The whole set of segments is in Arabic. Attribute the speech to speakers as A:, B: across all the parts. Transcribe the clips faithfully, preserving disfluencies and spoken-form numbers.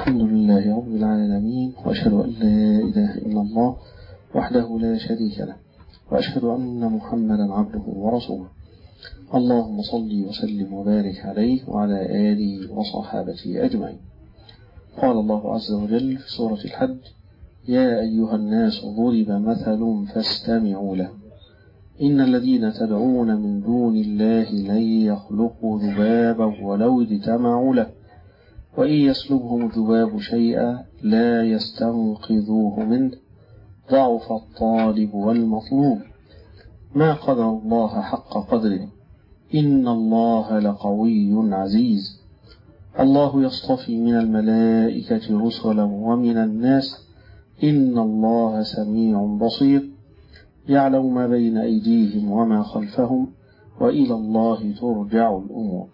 A: الحمد لله رب العالمين، وأشهد أن لا إله إلا الله وحده لا شريك له، وأشهد أن محمدا عبده ورسوله. اللهم صل وسلم وبارك عليه وعلى آله وصحابته أجمعين. قال الله عز وجل في سورة الحج: يا أيها الناس ضرب مثل فاستمعوا له إن الذين تدعون من دون الله لن يخلقوا ذبابا ولو اجتمعوا له وإن يسلبهم الذباب شيئا لا يستنقذوه منه ضعف الطالب والمطلوب ما قدر الله حق قدره إن الله لقوي عزيز. الله يصطفي من الملائكة رسلا ومن الناس إن الله سميع بصير يعلم ما بين أيديهم وما خلفهم وإلى الله ترجع الأمور.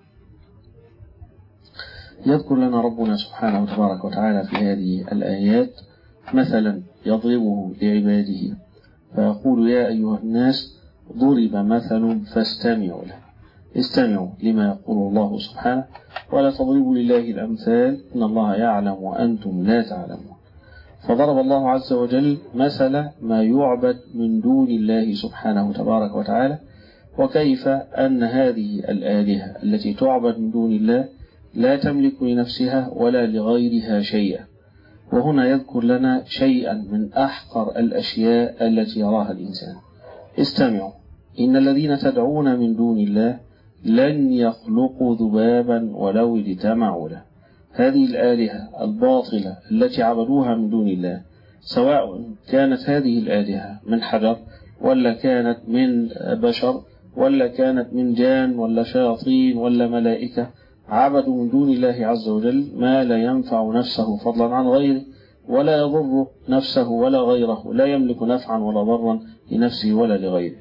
A: يذكر لنا ربنا سبحانه وتبارك وتعالى في هذه الآيات مثلا يضربه لعباده فيقول: يا أيها الناس ضرب مثل فاستمعوا له. استمعوا لما يقول الله سبحانه، ولا تضربوا لله الأمثال إن الله يعلم وأنتم لا تعلمون. فضرب الله عز وجل مثل ما يعبد من دون الله سبحانه وتبارك وتعالى، وكيف أن هذه الآلهة التي تعبد من دون الله لا تملك لنفسها ولا لغيرها شيئا. وهنا يذكر لنا شيئا من أحقر الأشياء التي يراها الإنسان. استمعوا إن الذين تدعون من دون الله لن يخلقوا ذبابا ولو اجتمعوا له. هذه الآلهة الباطلة التي عبدوها من دون الله، سواء كانت هذه الآلهة من حجر ولا كانت من بشر ولا كانت من جان ولا شياطين ولا ملائكة، عبدوا من دون الله عز وجل ما لا ينفع نفسه فضلا عن غيره ولا يضر نفسه ولا غيره، لا يملك نفعا ولا ضرا لنفسه ولا لغيره.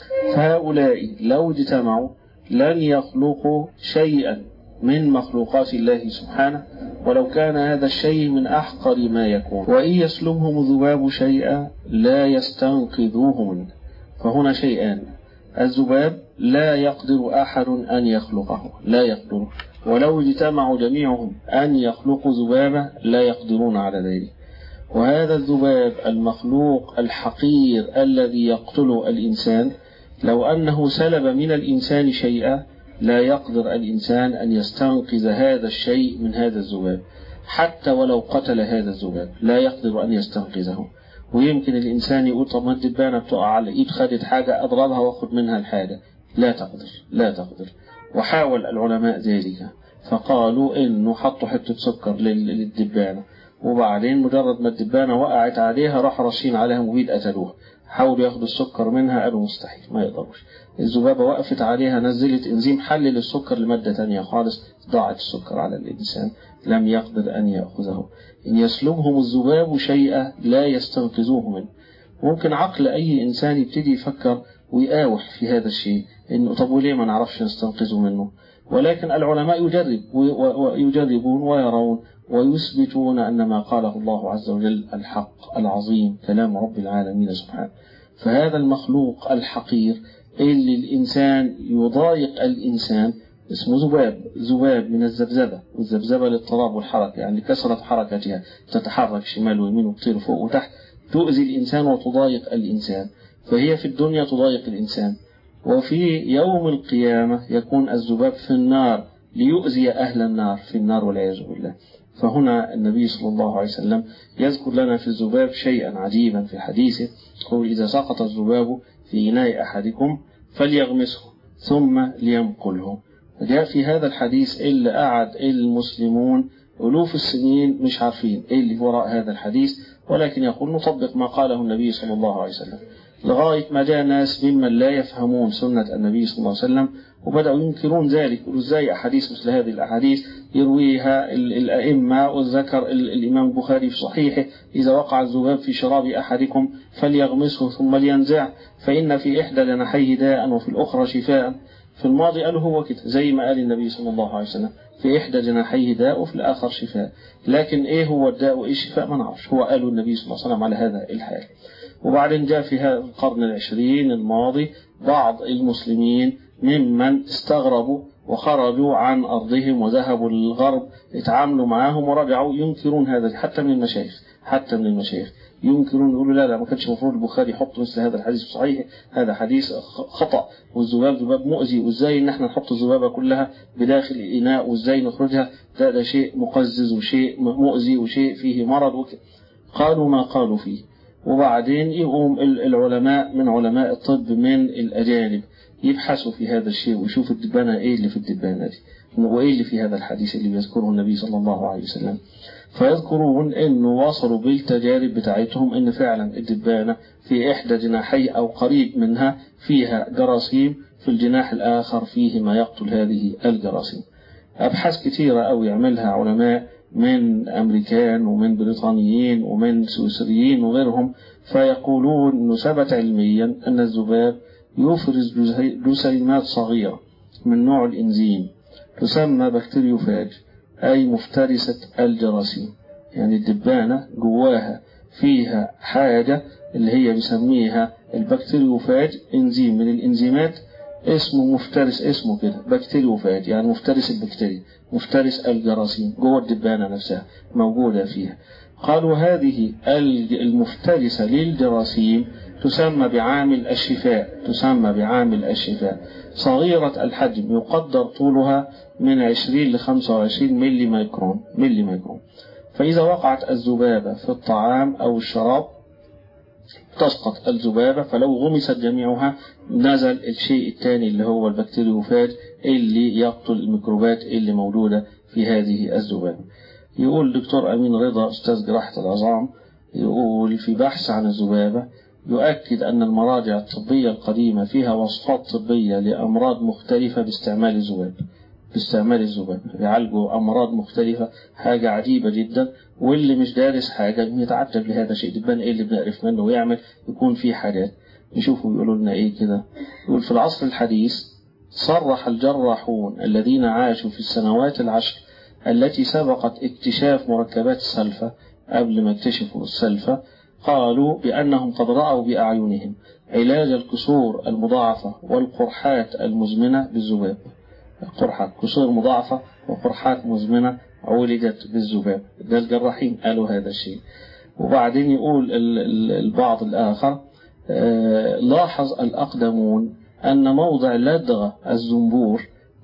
A: فهؤلاء لو اجتمعوا لن يخلقوا شيئا من مخلوقات الله سبحانه، ولو كان هذا الشيء من أحقر ما يكون. وإن يسلبهم الذباب شيئا لا يستنقذوه منه. فهنا شيئان: الذباب لا يقدر أحد أن يخلقه، لا يقدر، ولو اجتمعوا جميعهم أن يخلقوا ذبابا لا يقدرون على ذلك. وهذا الذباب المخلوق الحقير الذي يقتل الإنسان، لو أنه سلب من الإنسان شيئا لا يقدر الإنسان أن يستنقذ هذا الشيء من هذا الذباب، حتى ولو قتل هذا الذباب لا يقدر أن يستنقذه. ويمكن الإنسان يقول: طب ما الدبانة بتقع على إيد، خدت حاجة أضربها وأخذ منها الحاجة. لا تقدر، لا تقدر. وحاول العلماء ذلك، فقالوا إنه حطوا حتة سكر للدبانة، وبعدين مجرد ما الدبانة وقعت عليها راح رشين عليها مبيد قتلوها. حاولوا ياخدوا السكر منها، قالوا مستحيل، ما يقدروش. الذبابة وقفت عليها، نزلت انزيم حلل السكر لمادة تانية خالص، ضاعت السكر على الإنسان، لم يقدر أن يأخذه. إن يسلبهم الذباب شيئا لا يستنقذوه منه. ممكن عقل أي إنسان يبتدي يفكر ويقاوح في هذا الشيء، إنه طب وليه ما نعرفش نستنقذه منه؟ ولكن العلماء يجرب ويجربون ويرون ويثبتون أن ما قاله الله عز وجل الحق العظيم، كلام رب العالمين سبحانه. فهذا المخلوق الحقير اللي الإنسان يضايق الإنسان اسمه ذباب، ذباب من الذبذبة، والذبذبة للاضطراب والحركة، يعني كثرة حركتها، تتحرك شمال ويمين وتطير فوق وتحت، تؤذي الإنسان وتضايق الإنسان. فهي في الدنيا تضايق الإنسان، وفي يوم القيامة يكون الذباب في النار ليؤذي أهل النار في النار والعياذ بالله. فهنا النبي صلى الله عليه وسلم يذكر لنا في الذباب شيئا عجيبا في حديثه، يقول: إذا سقط الذباب في إناء أحدكم فليغمسه ثم لينقله. جاء في هذا الحديث اللي قعد المسلمون ألوف السنين مش عارفين إيه اللي وراء هذا الحديث، ولكن يقول نطبق ما قاله النبي صلى الله عليه وسلم، لغاية ما جاء ناس ممن لا يفهمون سنة النبي صلى الله عليه وسلم وبدأوا ينكرون ذلك، يقولوا ازاي أحاديث مثل هذه الأحاديث يرويها الأئمة، وذكر الإمام البخاري في صحيحه: إذا وقع الذباب في شراب أحدكم فليغمسه ثم لينزع فإن في إحدى جناحيه داء وفي الأخرى شفاء. في الماضي قالوا هو كده زي ما قال النبي صلى الله عليه وسلم، في إحدى جناحيه داء وفي الآخر شفاء. لكن إيه هو الداء وإيه الشفاء ما نعرفش، هو قالوا النبي صلى الله عليه وسلم على هذا الحال. وبعدين جاء في هذا القرن العشرين الماضي بعض المسلمين ممن استغربوا وخرجوا عن أرضهم وذهبوا للغرب، اتعاملوا معاهم ورجعوا ينكرون هذا حتى من المشايخ حتى من المشايخ ينكرون، يقولوا لا لا ما كانش المفروض البخاري يحط مثل هذا الحديث صحيح، هذا حديث خطأ، والذباب ذباب مؤذي، وازاي ان احنا نحط الذبابة كلها بداخل الإناء وازاي نخرجها، ده ده شيء مقزز وشيء مؤذي وشيء فيه مرض وكذا. قالوا ما قالوا فيه. وبعدين يقوم العلماء من علماء الطب من الأجانب يبحثوا في هذا الشيء ويشوفوا الدبانة ايه اللي في الدبانة دي وايه اللي في هذا الحديث اللي بيذكره النبي صلى الله عليه وسلم، فيذكرون انه وصلوا بالتجارب بتاعتهم ان فعلا الدبانة في احدى جناحي او قريب منها فيها جراثيم، في الجناح الاخر فيه ما يقتل هذه الجراثيم. ابحاث كثيرة او يعملها علماء من امريكان ومن بريطانيين ومن سويسريين وغيرهم، فيقولون انه ثبت علميا ان الذباب يفرز جسيمات صغيرة من نوع الإنزيم تسمى بكتيريوفاج، أي مفترسة الجراثيم. يعني الدبانة جواها فيها حاجة اللي هي بيسميها البكتيريوفاج، إنزيم من الإنزيمات اسمه مفترس، اسمه كده بكتيريوفاج، يعني مفترس البكتيريا، مفترس الجراثيم جوه الدبانة نفسها موجودة فيها. قالوا هذه المفترسة للجراثيم تسمى بعامل الشفاء، تسمى بعامل الشفاء، صغيرة الحجم، يقدر طولها من عشرين لخمسة وعشرين ملي ميكرون ملي ميكرون. فإذا وقعت الذبابة في الطعام أو الشراب تسقط الذبابة، فلو غمست جميعها نزل الشيء الثاني اللي هو البكتيريوفاج اللي يقتل الميكروبات اللي موجودة في هذه الذبابة. يقول دكتور أمين رضا أستاذ جراحة العظام، يقول في بحث عن الذبابة يؤكد أن المراجع الطبية القديمة فيها وصفات طبية لأمراض مختلفة باستعمال الذباب، باستعمال الذباب يعالجوا أمراض مختلفة، حاجة عجيبة جدا. واللي مش دارس حاجة يتعجب لهذا الشيء، دبان إيه اللي بنعرف منه ويعمل يكون فيه حاجات. نشوفوا يقولوا لنا إيه كده. يقول في العصر الحديث صرح الجراحون الذين عاشوا في السنوات العشر التي سبقت اكتشاف مركبات السلفة، قبل ما اكتشفوا السلفة، قالوا بأنهم قد رأوا بأعينهم علاج الكسور المضاعفة والقرحات المزمنة بالذباب. القرحات كسور مضاعفة وقرحات مزمنة عولجت بالذباب، ده الجراحين قالوا هذا الشيء. وبعدين يقول البعض الآخر لاحظ الأقدمون أن موضع لدغ الزنبور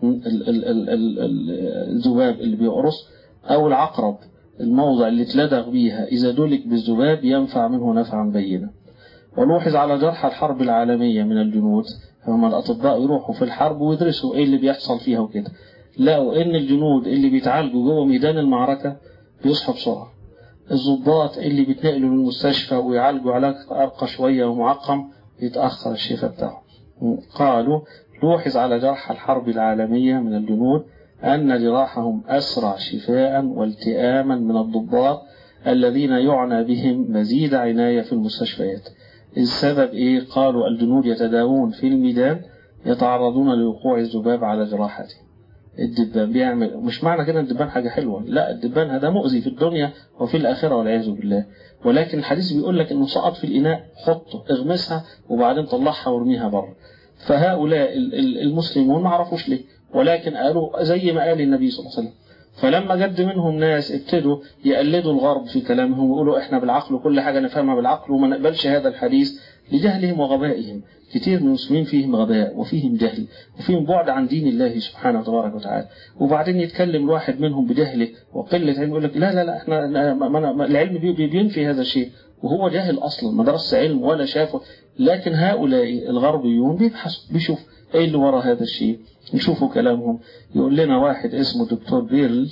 A: الذباب اللي بيقرص أو العقرب، الموضع اللي اتلدغ بيها إذا دلك بالذباب ينفع منه نفعا بينا. ولوحظ على جرحى الحرب العالمية من الجنود، هم الأطباء يروحوا في الحرب ويدرسوا إيه اللي بيحصل فيها وكده، لقوا إن الجنود اللي بيتعالجوا جوه ميدان المعركة بيصحوا بسرعة، الضباط اللي بيتنقلوا للمستشفى ويعالجوا علاج أرقى شوية ومعقم يتأخر الشفاء بتاعه. قالوا لوحظ على جرحى الحرب العالمية من الجنود أن جراحهم أسرع شفاء والتئاما من الضباط الذين يعنى بهم مزيد عناية في المستشفيات. السبب إيه؟ قالوا الجنود يتداوون في الميدان يتعرضون لوقوع الذباب على جراحته. الدبان بيعمل، مش معنى كده الدبان حاجة حلوة، لا، الدبان هذا مؤذي في الدنيا وفي الآخرة والعياذ بالله، ولكن الحديث بيقول لك إنه سقط في الإناء حطه اغمسها وبعدين طلعها وارميها بره. فهؤلاء المسلمون ما عرفوش ليه، ولكن قالوا زي ما قال النبي صلى الله عليه وسلم. فلما جد منهم ناس ابتدوا يقلدوا الغرب في كلامهم ويقولوا احنا بالعقل وكل حاجة نفهمها بالعقل وما نقبلش هذا الحديث لجهلهم وغبائهم. كتير من المسلمين فيهم غباء وفيهم جهل وفيهم بعد عن دين الله سبحانه وتبارك وتعالى، وبعدين يتكلم الواحد منهم بجهله وقلة علم يقول لك لا لا لا احنا العلم بينفي هذا الشيء، وهو جاهل اصلا ما درس علم ولا شافه. لكن هؤلاء الغربيون بيبحثوا بيشوف ايه اللي وراء هذا الشيء، نشوفوا كلامهم. يقول لنا واحد اسمه دكتور بيرل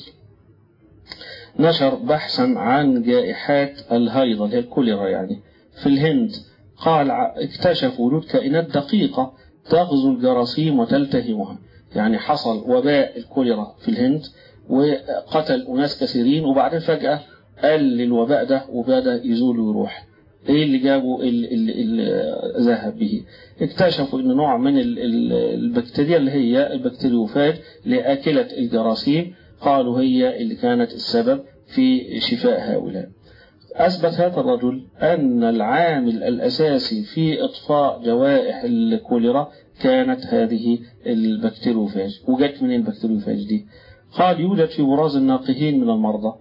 A: نشر بحثا عن جائحات الهيضة اللي هي الكوليرا يعني في الهند. قال اكتشفوا وجود كائنات دقيقة تغزو الجراثيم وتلتهمها، يعني حصل وباء الكوليرا في الهند وقتل أناس كثيرين، وبعدين فجأة قل الوباء ده وبدأ يزول ويروح. ايه اللي جابوا اللي ذهب به؟ اكتشفوا ان نوع من البكتيريا اللي هي البكتيريوفاج اللي اكلت الجراثيم، قالوا هي اللي كانت السبب في شفاء هؤلاء. اثبت هذا الرجل ان العامل الاساسي في اطفاء جوائح الكوليرا كانت هذه البكتيريوفاج. وجت من البكتيريوفاج دي؟ قال يوجد في براز الناقهين من المرضى،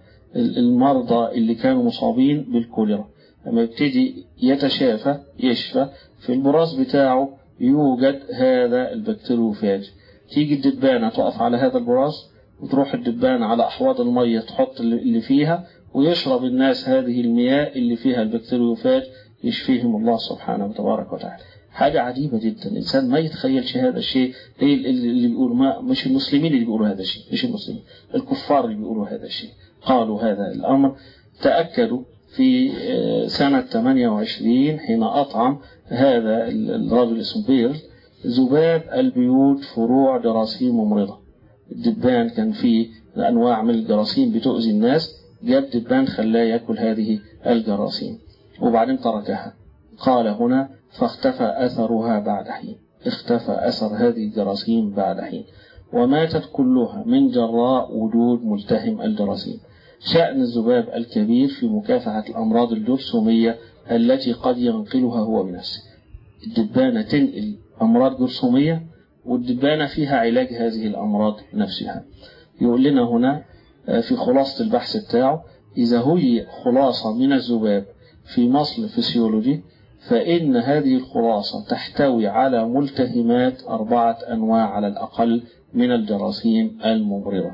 A: المرضى اللي كانوا مصابين بالكوليرا لما يبتدي يتشافى يشفى في البراز بتاعه يوجد هذا البكتيريوفاج. تيجي الدبانة تقف على هذا البراز وتروح الدبانة على أحواض المية تحط اللي فيها ويشرب الناس هذه المياه اللي فيها البكتيريوفاج يشفيهم الله سبحانه وتبارك وتعالى. حاجة عجيبة جدا، الإنسان ما يتخيلش هذا الشيء. اللي بيقولوا ما مش المسلمين اللي بيقولوا هذا الشيء، مش المسلمين، الكفار اللي بيقولوا هذا الشيء قالوا هذا الأمر. تأكدوا في سنة ثمانية وعشرين حين أطعم هذا الرجل اسمه بيرل ذباب البيوت فروع جراثيم ممرضة. الدبان كان فيه أنواع من الجراثيم بتؤذي الناس، جاب دبان خلاه يأكل هذه الجراثيم وبعدين تركها. قال هنا فاختفى أثرها بعد حين، اختفى أثر هذه الجراثيم بعد حين، وماتت كلها من جراء وجود ملتهم الجراثيم. شأن الذباب الكبير في مكافحة الأمراض الجرثومية التي قد ينقلها هو بنفسه. الدبانة تنقل أمراض جرثومية والدبانة فيها علاج هذه الأمراض نفسها. يقول لنا هنا في خلاصة البحث بتاعه إذا هي خلاصة من الذباب في مصل فسيولوجي فإن هذه الخلاصة تحتوي على ملتهمات أربعة أنواع على الأقل من الجراثيم الممرضة.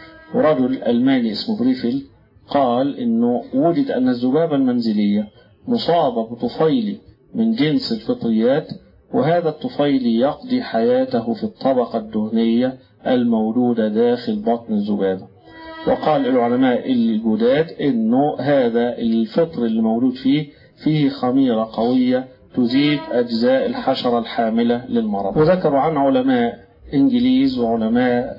A: ورجل ألماني اسمه بريفل قال إنه وجد أن الذبابة المنزلية مصابة بطفيل من جنس الفطريات، وهذا الطفيل يقضي حياته في الطبقة الدهنية الموجودة داخل بطن الذبابة. وقال العلماء الجداد إنه هذا الفطر اللي موجود فيه فيه خميرة قوية تزيد أجزاء الحشرة الحاملة للمرض. وذكروا عن علماء إنجليز وعلماء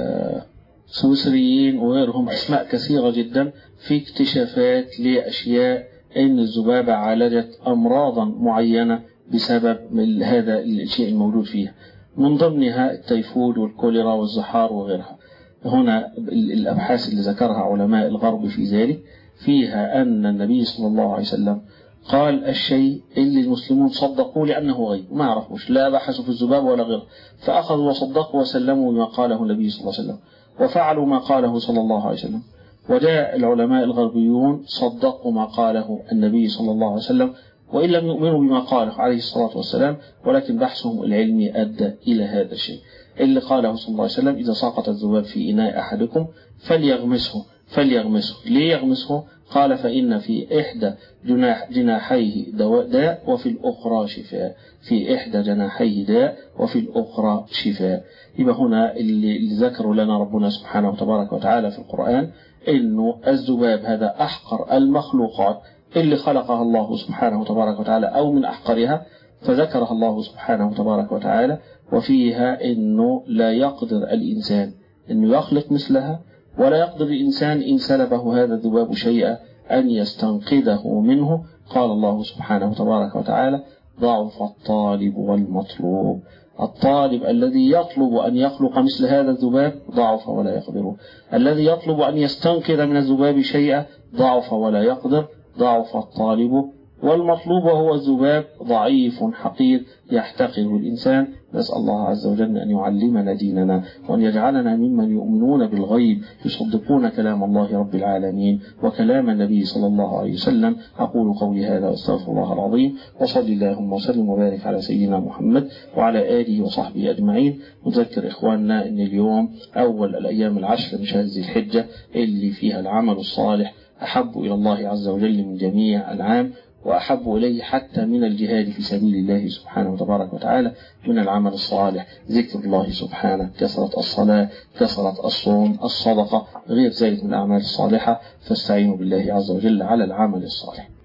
A: سويسريين وغيرهم أسماء كثيرة جدا في اكتشافات لأشياء إن الذبابة عالجت أمراضا معينة بسبب من هذا الشيء الموجود فيها، من ضمنها التيفود والكوليرا والزحار وغيرها. هنا الأبحاث اللي ذكرها علماء الغرب في ذلك فيها أن النبي صلى الله عليه وسلم قال الشيء اللي المسلمون صدقوا لأنه غيب، ما عرفوش، لا بحثوا في الذباب ولا غيره، فأخذوا وصدقوا وسلموا بما قاله النبي صلى الله عليه وسلم وفعلوا ما قاله صلى الله عليه وسلم. وجاء العلماء الغربيون صدقوا ما قاله النبي صلى الله عليه وسلم وإن لم يؤمنوا بما قاله عليه الصلاة والسلام، ولكن بحثهم العلمي أدى إلى هذا الشيء اللي قاله صلى الله عليه وسلم: إذا سقط الذباب في إناء أحدكم فليغمسه فليغمسه ليه يغمسه؟ قال فإن في إحدى جناح جناحيه داء وفي الأخرى شفاء، في إحدى جناحيه داء وفي الأخرى شفاء. يبقى هنا اللي ذكروا لنا ربنا سبحانه وتبارك وتعالى في القرآن إنه الذباب هذا أحقر المخلوقات اللي خلقها الله سبحانه وتبارك وتعالى أو من أحقرها، فذكرها الله سبحانه وتبارك وتعالى وفيها إنه لا يقدر الإنسان إنه يخلق مثلها، ولا يقدر الإنسان إن سلبه هذا الذباب شيئا أن يستنقذه منه. قال الله سبحانه وتبارك وتعالى: ضعف الطالب والمطلوب. الطالب الذي يطلب أن يخلق مثل هذا الذباب ضعف ولا يقدر، الذي يطلب أن يستنقذ من الذباب شيئا ضعف ولا يقدر. ضعف الطالب والمطلوب وهو الذباب ضعيف حقير يحتقره الإنسان. نسأل الله عز وجل أن يعلمنا ديننا وأن يجعلنا ممن يؤمنون بالغيب يصدقون كلام الله رب العالمين وكلام النبي صلى الله عليه وسلم. أقول قولي هذا واستغفر الله العظيم، وصلي اللهم وسلم وبارك على سيدنا محمد وعلى آله وصحبه أجمعين. نذكر إخواننا أن اليوم أول الأيام العشر من شهر ذي الحجة اللي فيها العمل الصالح أحب إلى الله عز وجل من جميع العام، وأحب إليه حتى من الجهاد في سبيل الله سبحانه وتبارك وتعالى. من العمل الصالح ذكر الله سبحانه، كثرة الصلاة، كثرة الصوم، الصدقة، غير ذلك من الأعمال الصالحة. فاستعينوا بالله عز وجل على العمل الصالح.